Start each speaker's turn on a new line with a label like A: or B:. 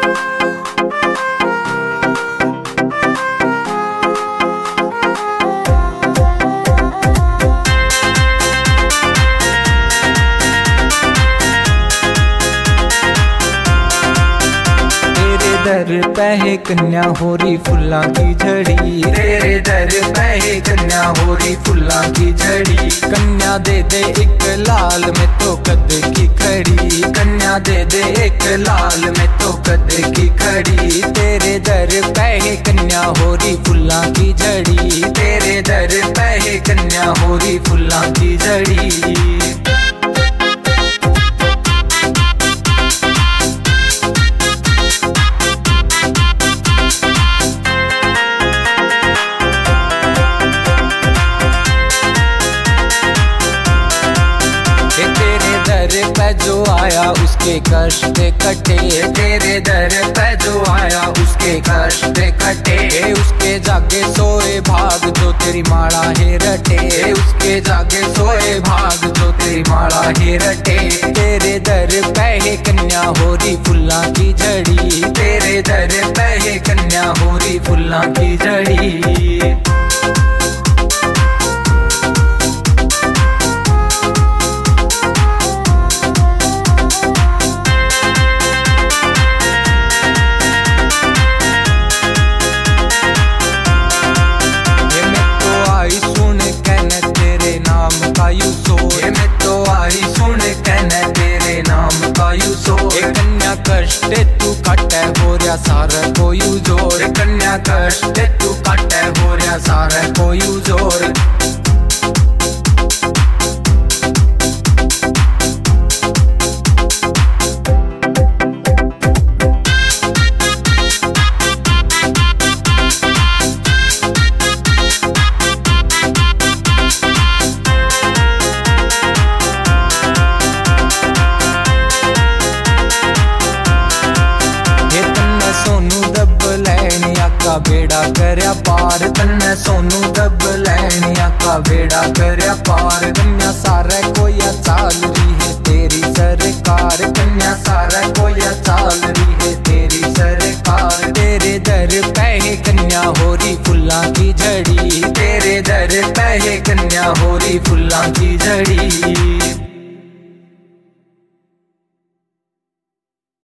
A: दर पे कन्या होरी फुल्लां की झड़ी, तेरे दर पे कन्या होरी फुल्लां की झड़ी। कन्या दे दे एक लाल में तो कद की खड़ी, कन्या दे दे एक लाल में तो कद की खड़ी। तेरे दर पे कन्या होरी फुल्लां की झड़ी, तेरे दर पे कन्या होरी फुल्लां की झड़ी। पे जो आया उसके कष्ट कटे, तेरे दर पे जो आया उसके कष्ट कटे। उसके जागे सोए भाग जो तेरी माला है रटे, उसके जागे सोए भाग जो तेरी माला है रटे। तेरे दर पे कन्या होरी फुल्लां की झड़ी, तेरे दर पे कन्या होरी फुल्लां की झड़ी। कष्ट तू काटे हो रहा सारा कोई जोर, कन्या कष्ट तू काटे हो रहा सारा कोई जोर। बेड़ा करया पार, तन्ने सोनू दब लैनिया का बेड़ा करया पार। कन्या सारा कोई चाल रही है तेरी सरकार, कन्या सारा कोई चाल रही है तेरी सरकार। तेरे दर पे कन्या होरी फुल्लां की झड़ी, तेरे दर पे कन्या होरी फुल्लां की झड़ी।